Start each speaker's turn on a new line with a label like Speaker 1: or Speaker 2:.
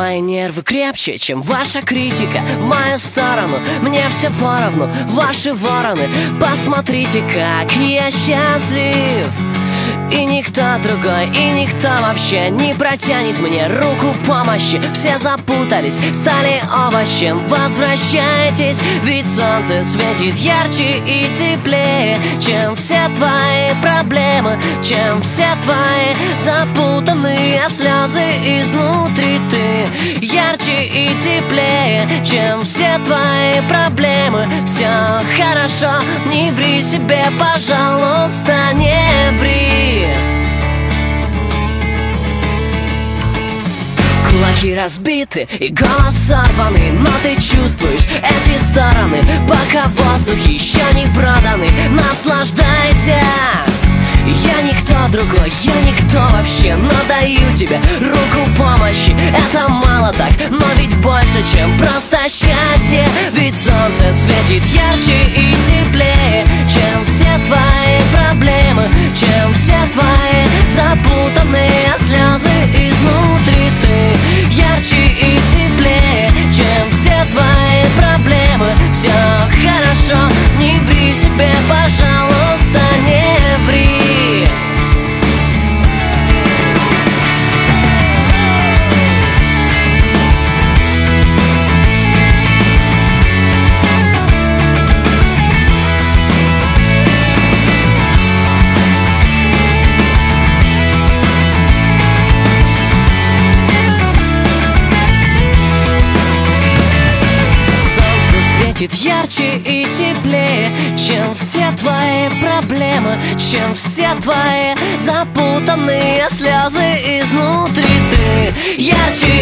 Speaker 1: Мои нервы крепче, чем ваша критика в мою сторону. Мне все поровну, ваши вороны. Посмотрите, как я счастлив. И никто другой, и никто вообще не протянет мне руку помощи. Все запутались, стали овощем. Возвращайтесь, ведь солнце светит ярче и теплее, чем все твои проблемы, чем все твои запутанные слезы изнутри. Ты ярче и теплее, чем все твои проблемы. Все хорошо, не ври себе, пожалуйста, не ври. Кулаки разбиты и голос сорваны, но ты чувствуешь эти стороны, пока воздух еще не проданы. Наслаждайся. Я никто другой, я никто вообще, но даю тебе руку помощи. Это мало так, но ведь больше, чем просто счастье. Ведь солнце светит ярче и теплее, чем все твои проблемы, чем все твои запутанные слезы изнутри. Ты ярче и теплее, чем все твои проблемы. Все хорошо, не ври себе, пожалуйста, не ври. Ярче и теплее, чем все твои проблемы, чем все твои запутанные слезы изнутри. Ты ярче